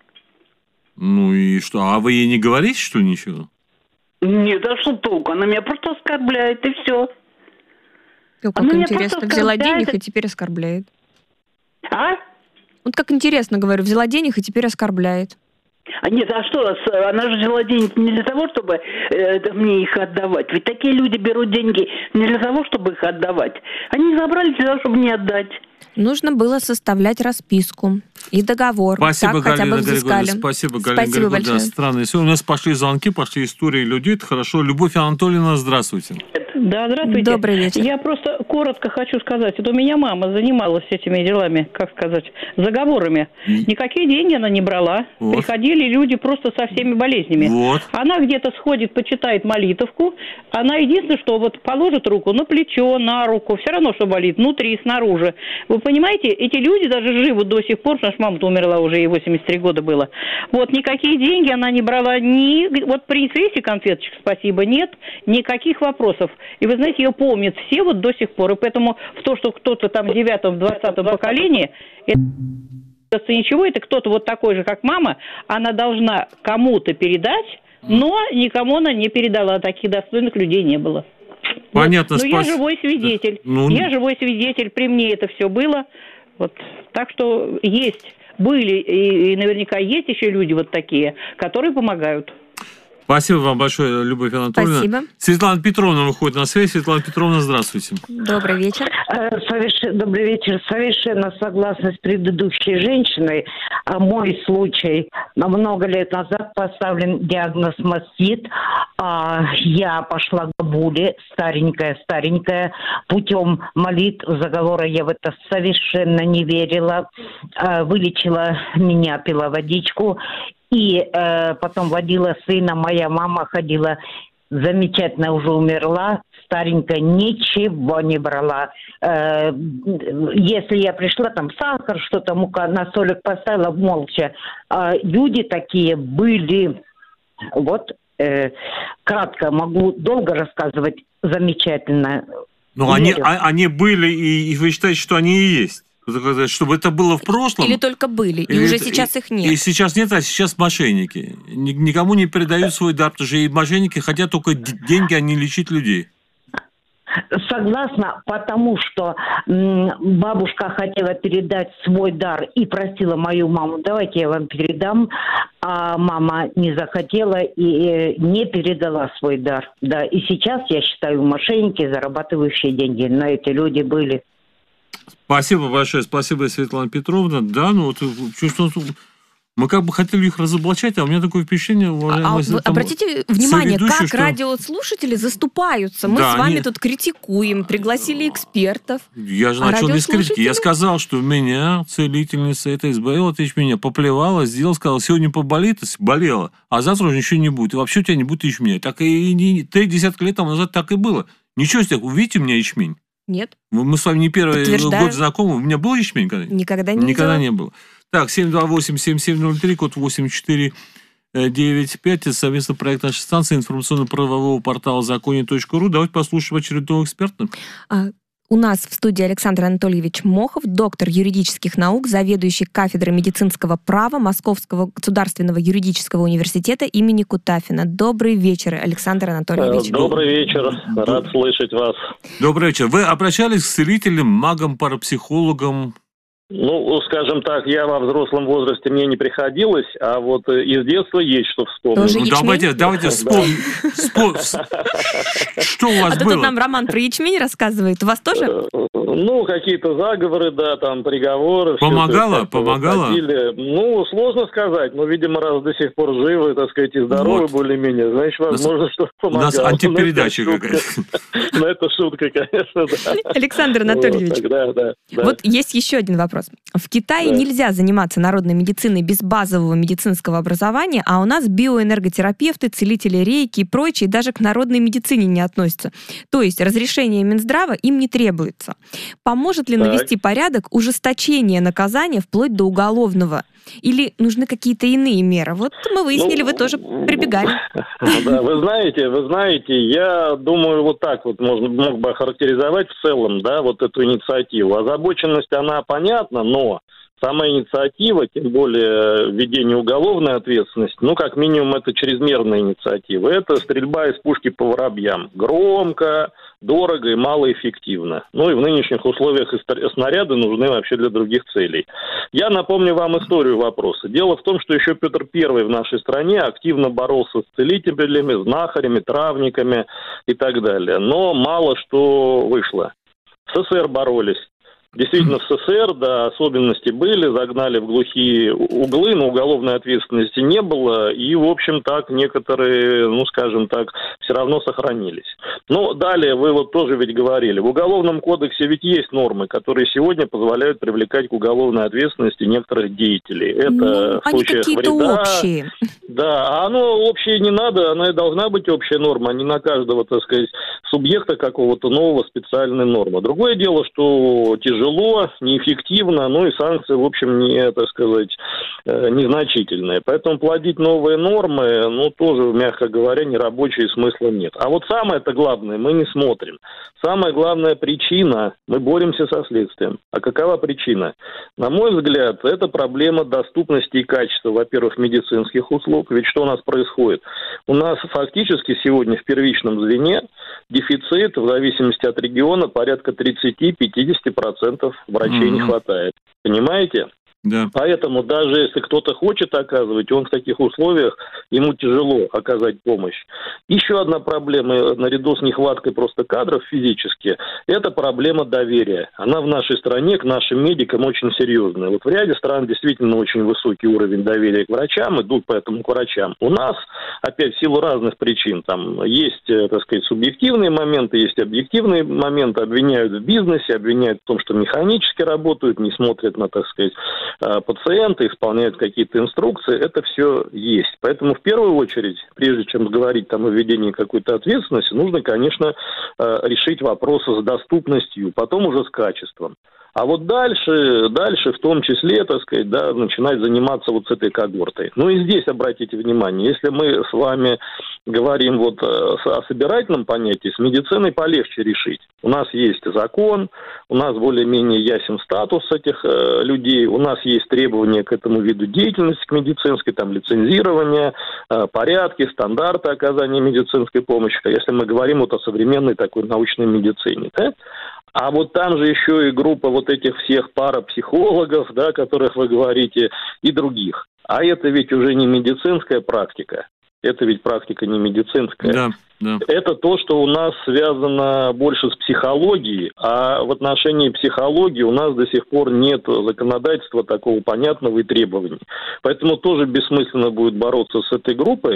Ну и что? А вы ей не говорите, что ли, ничего? Нет, а что толку? Она меня просто оскорбляет, и все. Как интересно, взяла денег и теперь оскорбляет. А? Вот как интересно, говорю, взяла денег и теперь оскорбляет. Нет, а что, она же взяла денег не для того, чтобы мне их отдавать. Ведь такие люди берут деньги не для того, чтобы их отдавать. Они их забрали для того, чтобы мне отдать. Нужно было составлять расписку и договор. Спасибо, так Галина Григорьевна. Спасибо, Галина Григорьевна. Да, странно. Если у нас пошли звонки, пошли истории людей, это хорошо. Любовь Анатольевна, здравствуйте. Да, здравствуйте. Добрый вечер. Я просто коротко хочу сказать. Это у меня мама занималась этими делами, как сказать, заговорами. Никакие деньги она не брала. Вот. Приходили люди просто со всеми болезнями. Вот. Она где-то сходит, почитает молитовку. Она единственное, что вот положит руку на плечо, на руку. Все равно, что болит, внутри, снаружи. Вы понимаете, эти люди даже живут до сих пор. Наша мама-то умерла уже, ей 83 года было. Вот, никакие деньги она не брала. Вот принц Веси конфеточек, спасибо, нет. Никаких вопросов. И вы знаете, ее помнят все вот до сих пор. И поэтому в то, что кто-то там в 9-м, 20-м поколении... Ничего, это кто-то вот такой же, как мама, она должна кому-то передать, но никому она не передала, таких достойных людей не было. Понятно, вот. Но я живой свидетель. Я живой свидетель, при мне это все было. Вот. Так что были и наверняка есть еще люди вот такие, которые помогают. Спасибо вам большое, Любовь Анатольевна. Спасибо. Светлана Петровна выходит на связь. Светлана Петровна, здравствуйте. Добрый вечер. Добрый вечер. Совершенно согласна с предыдущей женщиной. Мой случай. Много лет назад поставлен диагноз мастит. Я пошла к бабуле, старенькая. Путем молитв, заговора я в это совершенно не верила. Вылечила меня, пила водичку. И потом водила сына, моя мама ходила, замечательно уже умерла, старенькая, ничего не брала. Если я пришла, там сахар, что-то, мука на столик поставила, молча. Люди такие были, вот, кратко, могу долго рассказывать, замечательно. Но они были, и вы считаете, что они и есть? Чтобы это было в прошлом? Или только были, и уже сейчас их нет? И сейчас нет, а сейчас мошенники. Никому не передают свой дар, потому что и мошенники хотят только деньги, а не лечить людей. Согласна, потому что бабушка хотела передать свой дар и просила мою маму, давайте я вам передам, а мама не захотела и не передала свой дар. Да, и сейчас, я считаю, мошенники, зарабатывающие деньги, но эти люди были. Спасибо большое, спасибо, Светлана Петровна. Да, ну вот мы как бы хотели их разоблачать, а у меня такое впечатление... Обратите внимание, как радиослушатели заступаются. Мы с вами тут критикуем, пригласили экспертов. Я же начал не с критики. Я сказал, что меня целительница это избавила, меня поплевала, сделала, сказала, сегодня поболит, болела, а завтра уже ничего не будет. И вообще у тебя не будет ячменя. Так и 3 десятка лет назад так и было. Ничего себе, увидите у меня ячмень. Нет. Мы с вами не первый год знакомы. У меня был ячмень когда-нибудь? Никогда не было. Так, 728-7703, код 8495. Это совместный проект нашей станции информационно-правового портала законе.ру. Давайте послушаем очередного эксперта. У нас в студии Александр Анатольевич Мохов, доктор юридических наук, заведующий кафедрой медицинского права Московского государственного юридического университета имени Кутафина. Добрый вечер, Александр Анатольевич. Добрый вечер. Рад слышать вас. Добрый вечер. Вы обращались к целителям, магам, парапсихологам? Ну, скажем так, я во взрослом возрасте, мне не приходилось, а вот из детства есть что вспомнить. Ну, давайте вспомним. Что у вас было? Тут нам Роман про ячмень рассказывает. У вас тоже? Ну, какие-то заговоры, да, там, приговоры. Помогало? Ну, сложно сказать, но, видимо, раз до сих пор живы, так сказать, и здоровы более-менее, значит, возможно, что помогало. У нас антипередача какая-то. Ну, это шутка, конечно, да. Александр Анатольевич, вот есть еще один вопрос. В Китае нельзя заниматься народной медициной без базового медицинского образования, а у нас биоэнерготерапевты, целители рейки и прочие даже к народной медицине не относятся. То есть разрешение Минздрава им не требуется. Поможет ли навести порядок ужесточение наказания вплоть до уголовного? Или нужны какие-то иные меры? Вот мы выяснили, вы тоже прибегали. Да, вы знаете, я думаю, вот так вот мог бы охарактеризовать в целом, да, вот эту инициативу. Озабоченность, она понятна, но сама инициатива, тем более введение уголовной ответственности, ну, как минимум, это чрезмерная инициатива. Это стрельба из пушки по воробьям. Громко, дорого и малоэффективно. Ну, и в нынешних условиях снаряды нужны вообще для других целей. Я напомню вам историю вопроса. Дело в том, что еще Петр I в нашей стране активно боролся с целителями, знахарями, травниками и так далее. Но мало что вышло. В СССР боролись. Действительно, в СССР, да, особенности были, загнали в глухие углы, но уголовной ответственности не было, и, в общем, так некоторые, ну, скажем так, все равно сохранились. Но далее, вы вот тоже ведь говорили, в Уголовном кодексе ведь есть нормы, которые сегодня позволяют привлекать к уголовной ответственности некоторых деятелей. Это в случаях вреда. Общие. Да, а оно общее не надо, она и должна быть общая норма, а не на каждого, так сказать, субъекта какого-то нового специальной нормы. Другое дело, что тяжело, неэффективно, ну и санкции, в общем, незначительные. Поэтому плодить новые нормы, ну, тоже, мягко говоря, нерабочие, смысла нет. А вот самое-то главное, мы не смотрим. Самая главная причина, мы боремся со следствием. А какова причина? На мой взгляд, это проблема доступности и качества, во-первых, медицинских услуг. Ведь что у нас происходит? У нас фактически сегодня в первичном звене дефицит, в зависимости от региона, порядка 30-50% врачей не хватает. Понимаете? Да. Поэтому даже если кто-то хочет оказывать, он в таких условиях, ему тяжело оказать помощь. Еще одна проблема, наряду с нехваткой просто кадров физически, это проблема доверия. Она в нашей стране к нашим медикам очень серьезная. Вот в ряде стран действительно очень высокий уровень доверия к врачам, идут поэтому к врачам. У нас, опять, в силу разных причин, там есть, так сказать, субъективные моменты, есть объективные моменты, обвиняют в бизнесе, обвиняют в том, что механически работают, не смотрят на, так сказать, пациенты, исполняют какие-то инструкции, это все есть. Поэтому в первую очередь, прежде чем говорить там о введении какой-то ответственности, нужно, конечно, решить вопросы с доступностью, потом уже с качеством. А вот дальше в том числе, так сказать, да, начинать заниматься вот с этой когортой. Ну и здесь обратите внимание, если мы с вами говорим вот о собирательном понятии, с медициной полегче решить. У нас есть закон, у нас более-менее ясен статус этих людей, у нас есть требования к этому виду деятельности, к медицинской, там, лицензирование, порядки, стандарты оказания медицинской помощи, если мы говорим вот о современной такой научной медицине, да? А вот там же еще и группа вот этих всех парапсихологов, да, о которых вы говорите, и других. А это ведь уже не медицинская практика. Это ведь практика не медицинская. Да. Это то, что у нас связано больше с психологией, а в отношении психологии у нас до сих пор нет законодательства такого понятного и требований. Поэтому тоже бессмысленно будет бороться с этой группой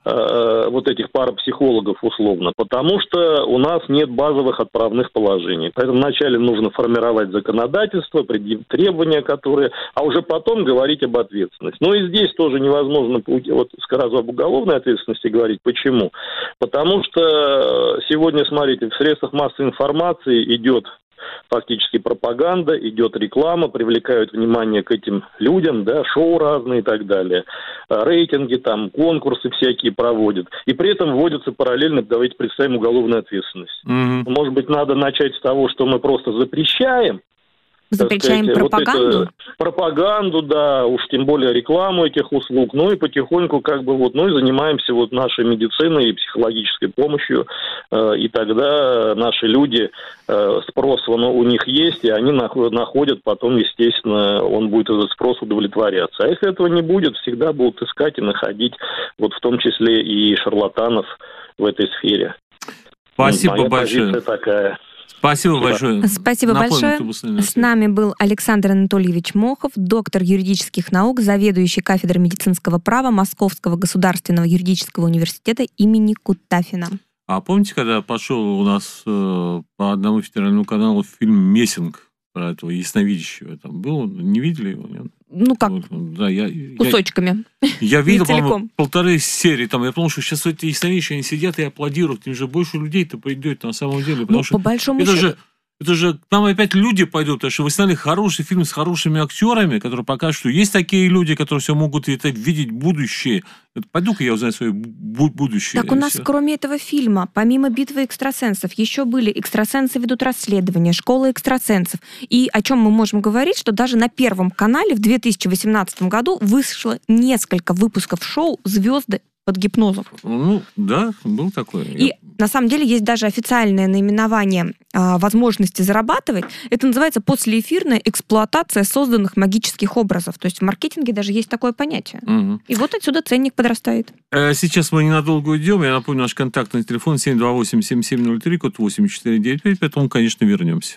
вот этих парапсихологов условно, потому что у нас нет базовых отправных положений. Поэтому вначале нужно формировать законодательство, предъявить требования, которые, а уже потом говорить об ответственности. Но и здесь тоже невозможно, вот сразу об уголовной ответственности говорить. Почему? Потому что сегодня, смотрите, в средствах массовой информации идет фактически пропаганда, идет реклама, привлекают внимание к этим людям, да, шоу разные и так далее, рейтинги, там, конкурсы всякие проводят. И при этом вводится параллельно, давайте представим, уголовная ответственность. Может быть, надо начать с того, что мы просто запрещаем, запрещаем пропаганду? Вот пропаганду, да, уж тем более рекламу этих услуг, ну и потихоньку как бы вот, ну и занимаемся вот нашей медициной и психологической помощью, и тогда наши люди, спрос у них есть, и они находят потом, естественно, он будет этот спрос удовлетворяться. А если этого не будет, всегда будут искать и находить, вот в том числе и шарлатанов в этой сфере. Спасибо Моя большое. позиция такая. Спасибо большое. Спасибо большое. С нами был Александр Анатольевич Мохов, доктор юридических наук, заведующий кафедрой медицинского права Московского государственного юридического университета имени Кутафина. А помните, когда пошел у нас по одному федеральному каналу фильм «Мессинг» про этого ясновидящего? Там был, не видели его? Нет? Ну как, вот, да, кусочками. Я видел, по-моему, 1,5 серии. Там, я помню, что сейчас эти ясновидящие, они сидят и аплодируют. Им же больше людей-то придет на самом деле. Потому что по большому счету... Это же к нам опять люди пойдут, потому что вы сняли хороший фильм с хорошими актерами, которые покажут, что есть такие люди, которые все могут это видеть будущее. Пойду-ка я узнаю свое будущее. Так у нас, кроме этого фильма, помимо «Битвы экстрасенсов», еще были «Экстрасенсы ведут расследование», «Школа экстрасенсов». И о чем мы можем говорить, что даже на Первом канале в 2018 году вышло несколько выпусков шоу «Звезды под гипнозом». Ну, да, был такой. И на самом деле есть даже официальное наименование возможности зарабатывать. Это называется послеэфирная эксплуатация созданных магических образов. То есть в маркетинге даже есть такое понятие. Угу. И вот отсюда ценник подрастает. Сейчас мы ненадолго уйдем. Я напомню, наш контактный телефон 728-7703, код 8495, поэтому, конечно, вернемся.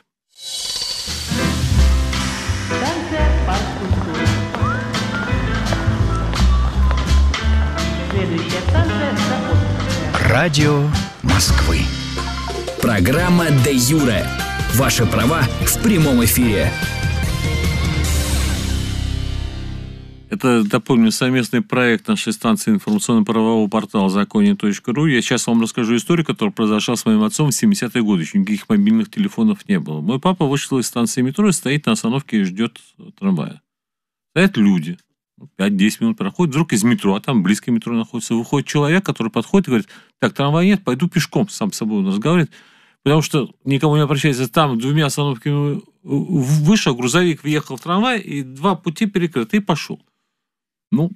Следующая станция Запорожская. Радио Москвы. Программа «Де Юре». Ваши права в прямом эфире. Это, напомню, совместный проект нашей станции информационно-правового портала законе.ру. Я сейчас вам расскажу историю, которая произошла с моим отцом в 70-е годы. Еще никаких мобильных телефонов не было. Мой папа вышел из станции метро и стоит на остановке и ждет трамвая. Стоят люди. 5-10 минут проходит, вдруг из метро, а там близко метро находится, выходит человек, который подходит и говорит: так, трамвая нет, пойду пешком, сам с собой он разговаривает, потому что никому не обращается, там 2 остановками выше грузовик въехал в трамвай, и 2 пути перекрыты, и пошел. Ну,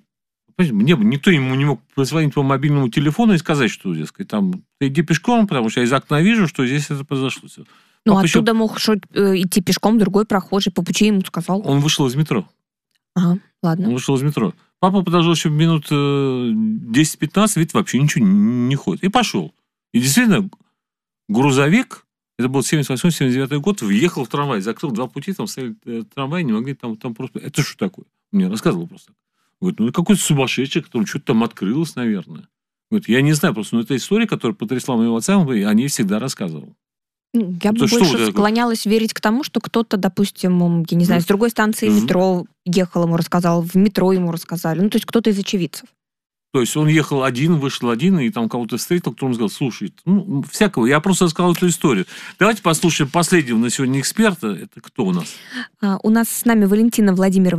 никто ему не мог позвонить по мобильному телефону и сказать, что, дескать, там, ты иди пешком, потому что я из окна вижу, что здесь это произошло. Ну, оттуда мог идти пешком другой прохожий, по пути ему сказал. Он вышел из метро. Ага, ладно. Он вышел из метро. Папа подождал еще минут 10-15, видит, вообще ничего не ходит. И пошел. И действительно, грузовик, это был 78-79 год, въехал в трамвай, закрыл 2 пути, там стояли трамваи, не могли там просто... Это что такое? Мне рассказывал просто. Говорит, ну, какой-то сумасшедший, который что-то там открылось, наверное. Говорит, я не знаю просто, но это история, которая потрясла моего отца, он о ней всегда рассказывал. Я бы больше склонялась верить к тому, что кто-то, допустим, я не знаю, с другой станции метро ехал, ему рассказал, в метро ему рассказали. Ну, то есть кто-то из очевидцев. То есть он ехал один, вышел один, и там кого-то встретил, кто ему сказал: слушай, ну, всякого. Я просто рассказал эту историю. Давайте послушаем последнего на сегодня эксперта. Это кто у нас? У нас с нами Валентин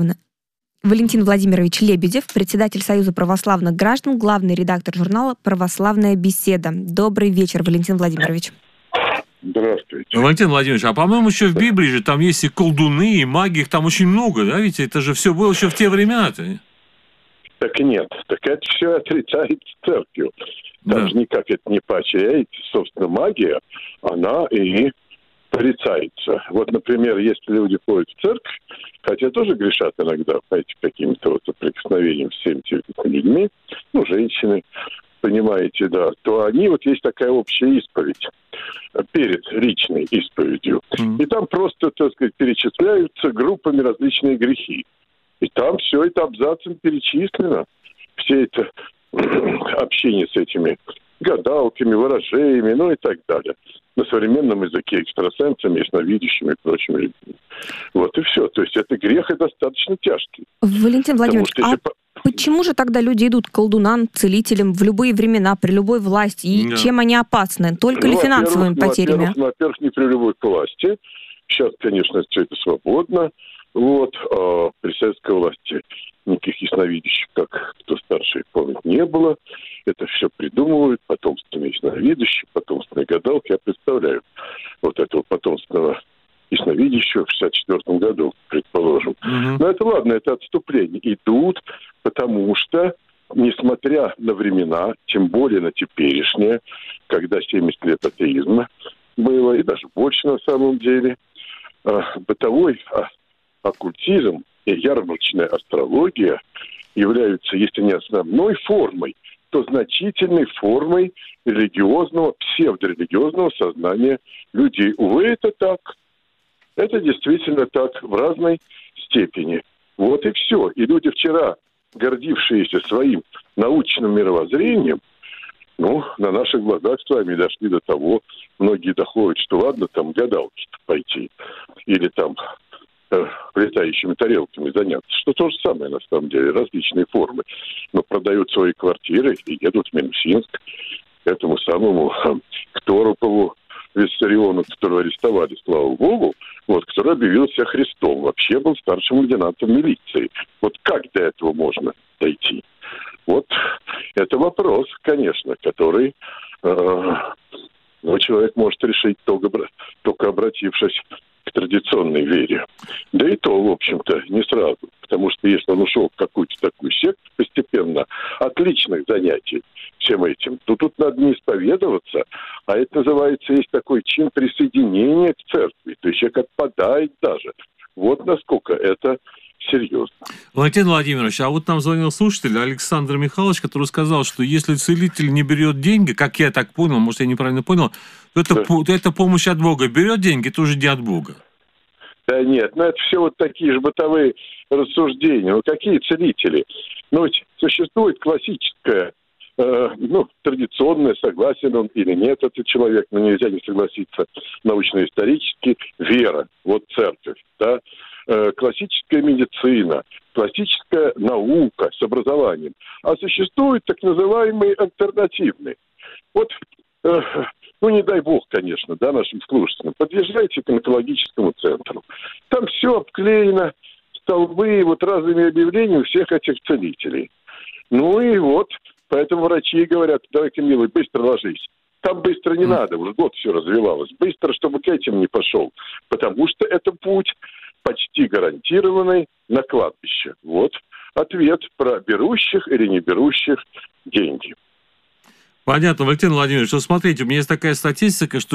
Владимирович Лебедев, председатель Союза православных граждан, главный редактор журнала «Православная беседа». Добрый вечер, Валентин Владимирович. Здравствуйте. Валентин Владимирович, а по-моему, еще в Библии же там есть и колдуны, и маги, их там очень много, да? Ведь это же все было еще в те времена-то. Так нет, так это все отрицается церковью. Там же никак это не поощряется. Собственно, магия, она и порицается. Вот, например, если люди ходят в церковь, хотя тоже грешат иногда, знаете, каким-то вот соприкосновением с всеми людьми, ну, женщины, понимаете, да, то они, вот есть такая общая исповедь перед личной исповедью. И там просто, так сказать, перечисляются группами различные грехи. И там все это абзацем перечислено. Все это общение с этими гадалками, ворожеями, ну и так далее. На современном языке экстрасенсами, ясновидящими и прочими людьми. Вот и все. То есть это грех и достаточно тяжкий. Валентин Владимирович, почему же тогда люди идут к колдунам, целителям в любые времена, при любой власти? И чем они опасны? Только ли финансовыми потерями? Во-первых, не при любой власти. Сейчас, конечно, все это свободно. Вот. А при советской власти никаких ясновидящих, как кто старший помнит, не было. Это все придумывают потомственные ясновидящие, потомственные гадалки. Я представляю вот этого потомственного ясновидящего в 1964 году, предположим. Но это ладно, это отступление. Идут, потому что, несмотря на времена, тем более на теперешнее, когда 70 лет атеизма было, и даже больше на самом деле, бытовой оккультизм и ярмарочная астрология являются, если не основной формой, то значительной формой религиозного, псевдорелигиозного сознания людей. Увы, это так. Это действительно так в разной степени. Вот и все. И люди, вчера гордившиеся своим научным мировоззрением, ну, на наших глазах с вами дошли до того, многие доходят, что ладно, там гадалки пойти, или там летающими тарелками заняться, что то же самое на самом деле, различные формы. Но продают свои квартиры и едут в Минусинск к этому самому Кторопову, Виссариону, которого арестовали, слава богу, вот, который объявил себя Христом, вообще был старшим лейтенантом милиции. Вот как до этого можно дойти? Вот это вопрос, конечно, который человек может решить только обратившись к традиционной вере. Да и то, в общем-то, не сразу. Потому что если он ушел в какую-то такую секту постепенно от личных занятий всем этим, то тут надо не исповедоваться, а это называется, есть такой чин присоединения к церкви. То есть человек отпадает даже. Вот насколько это серьезно. Валентин Владимирович, а вот нам звонил слушатель Александр Михайлович, который сказал, что если целитель не берет деньги, как я так понял, может, я неправильно понял, то это помощь от Бога. Берет деньги, это уже не от Бога. Да нет, это все вот такие же бытовые рассуждения. Ну, какие целители? Ну, ведь существует классическая, традиционная, согласен он или нет этот человек, но нельзя не согласиться научно-исторически, вера, вот церковь, да. классическая медицина, классическая наука с образованием, а существуют так называемые альтернативные. Вот, не дай бог, конечно, да, нашим слушателям, подъезжайте к онкологическому центру. Там все обклеено, столбы, вот разными объявлениями всех этих целителей. Ну и вот, поэтому врачи говорят: давай-ка, милый, быстро ложись. Там быстро не надо, уже год все развивалось. Быстро, чтобы к этим не пошел. Потому что это путь почти гарантированный на кладбище. Вот ответ про берущих или не берущих деньги. Понятно, Валентин Владимирович, что смотрите, у меня есть такая статистика, что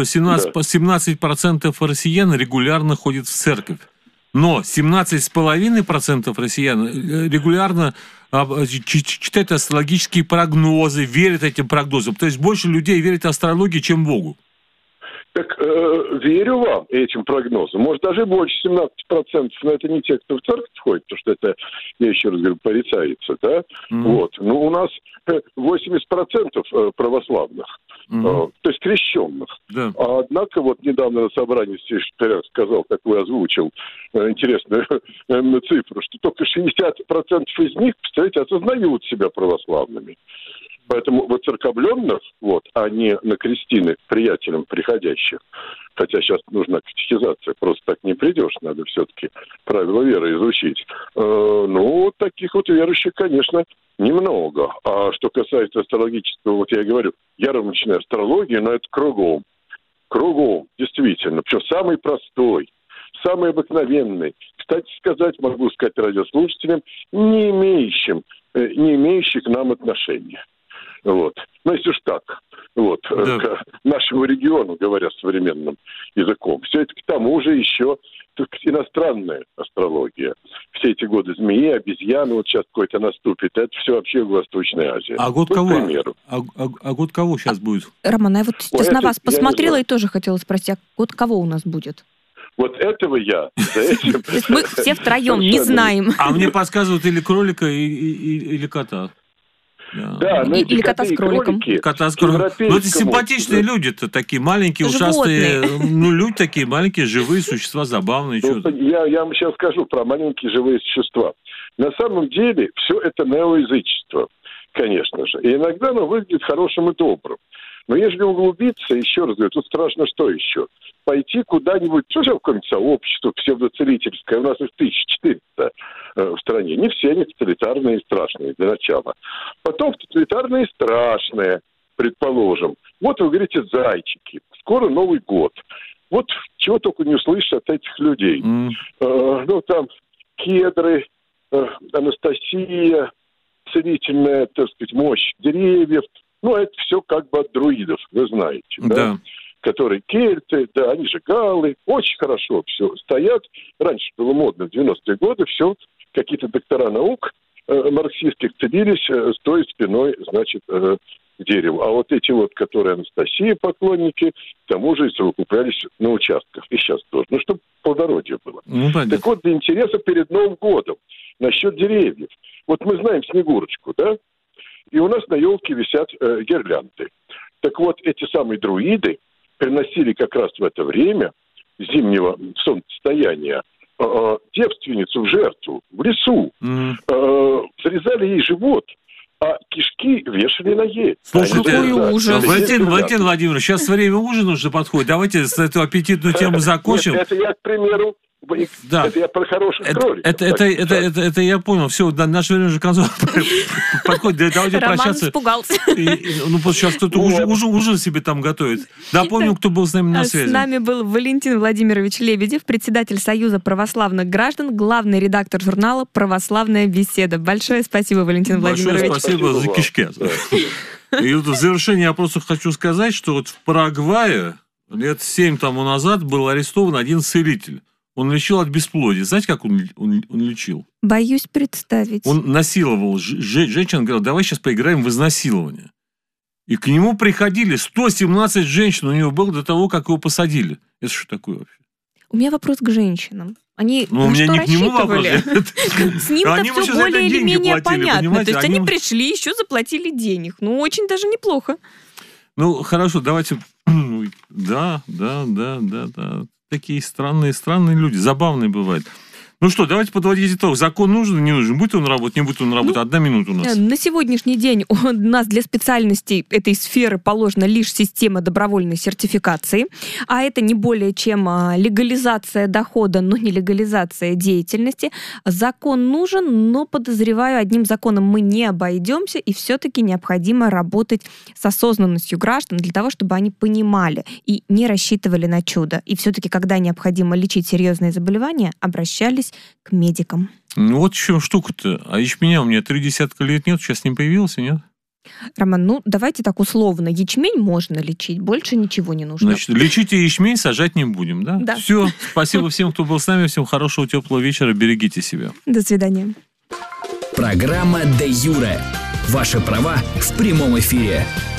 17% россиян регулярно ходят в церковь. Но 17,5% россиян регулярно читают астрологические прогнозы, верят этим прогнозам. То есть больше людей верят астрологии, чем Богу. Так верю вам этим прогнозам. Может, даже больше 17%, но это не те, кто в церковь ходит, потому что это, я еще раз говорю, порицается, да? Вот. Ну, у нас 80% православных, то есть крещенных. Да. Однако вот недавно на собрании секретаря сказал, как вы озвучил, интересную цифру, что только 60% из них, представляете, осознают себя православными. Поэтому воцерковленных, а не на крестины приятелям приходящих, хотя сейчас нужна катехизация, просто так не придешь, надо все-таки правила веры изучить. Таких вот верующих, конечно, немного. А что касается астрологического, я говорю, ярмарочной астрологии, но это кругом. Кругом, действительно. Причем самый простой, самый обыкновенный. Кстати сказать, могу сказать радиослушателям, не имеющих к нам отношения. Вот. Ну, если уж так, к нашему региону, говоря современным языком. Все это к тому же еще иностранная астрология. Все эти годы змеи, обезьяны, вот сейчас какой-то наступит. Это все вообще в Восточной Азии. А год кого? К примеру. А год кого сейчас будет? Роман, я вот сейчас на вас посмотрела и тоже хотела спросить, а год кого у нас будет? Вот этого я за этим... Мы все втроем не знаем. А мне подсказывают или кролика, или кота. Да, или кота с кроликом. Кота с кроликом. Ну, это симпатичные люди-то, такие маленькие, ушастые. Ну, люди такие маленькие, живые существа, забавные. Я вам сейчас скажу про маленькие живые существа. На самом деле, все это неоязычество, конечно же. И иногда оно выглядит хорошим и добрым. Но если углубиться, еще раз говорю, тут страшно что еще? Пойти куда-нибудь, в какое-нибудь сообщество псевдоцелительское, у нас их 1400 в стране. Не все они тоталитарные и страшные для начала. Потом тоталитарные и страшные, предположим. Вот вы говорите, зайчики. Скоро Новый год. Вот чего только не услышишь от этих людей. Там кедры, Анастасия, целительная, так сказать, мощь деревьев. Это все как бы от друидов, вы знаете, да? Которые кельты, да, они же галлы, очень хорошо все стоят. Раньше было модно, в 90-е годы, все, какие-то доктора наук марксистских целились, стоя спиной, значит, к дереву. А вот эти вот, которые Анастасия поклонники, к тому же и совокуплялись на участках. И сейчас тоже. Чтобы плодородие было. Так вот, для интереса перед Новым годом, насчет деревьев. Вот мы знаем Снегурочку, да? И у нас на елке висят гирлянды. Так вот, эти самые друиды приносили как раз в это время зимнего солнцестояния девственницу в жертву в лесу. Срезали ей живот, а кишки вешали на ей. Слушайте, Валентин Владимирович, сейчас время ужина уже подходит. Давайте с эту аппетитную тему закончим. Нет, это я, к примеру, да. Это я про хороших кроликов. Это я понял. Все, наше время уже к концу подходит. Давайте прощаться. Роман испугался. Потому что сейчас кто-то ужин себе там готовит. Напомним, кто был с нами на связи. С нами был Валентин Владимирович Лебедев, председатель Союза православных граждан, главный редактор журнала «Православная беседа». Большое спасибо, Валентин Владимирович. Большое спасибо за кишки. И в завершение я просто хочу сказать, что вот в Парагвае лет 7 тому назад был арестован один целитель. Он лечил от бесплодия. Знаете, как он лечил? Боюсь представить. Он насиловал женщин, говорил, давай сейчас поиграем в изнасилование. И к нему приходили 117 женщин у него было до того, как его посадили. Это что такое вообще? У меня вопрос к женщинам. Они у меня не к нему вопрос. С ним-то все более или менее понятно. То есть они пришли, еще заплатили денег. Очень даже неплохо. Хорошо, давайте... Да. Такие странные люди, забавные бывают. Ну что, давайте подводить итог. Закон нужен, не нужен? Будет он работать, не будет он работать? 1 минута у нас. На сегодняшний день у нас для специальностей этой сферы положена лишь система добровольной сертификации, а это не более чем легализация дохода, но не легализация деятельности. Закон нужен, но, подозреваю, одним законом мы не обойдемся, и все-таки необходимо работать с осознанностью граждан для того, чтобы они понимали и не рассчитывали на чудо. И все-таки, когда необходимо лечить серьезные заболевания, обращались к медикам. Ну вот в чем штука-то. А ячменя у меня 30 лет нет, сейчас не появился, нет? Роман, давайте так условно. Ячмень можно лечить, больше ничего не нужно. Значит, лечите ячмень, сажать не будем, да? Да. Все. Спасибо всем, кто был с нами. Всем хорошего, теплого вечера. Берегите себя. До свидания. Программа «Де юре». Ваши права в прямом эфире.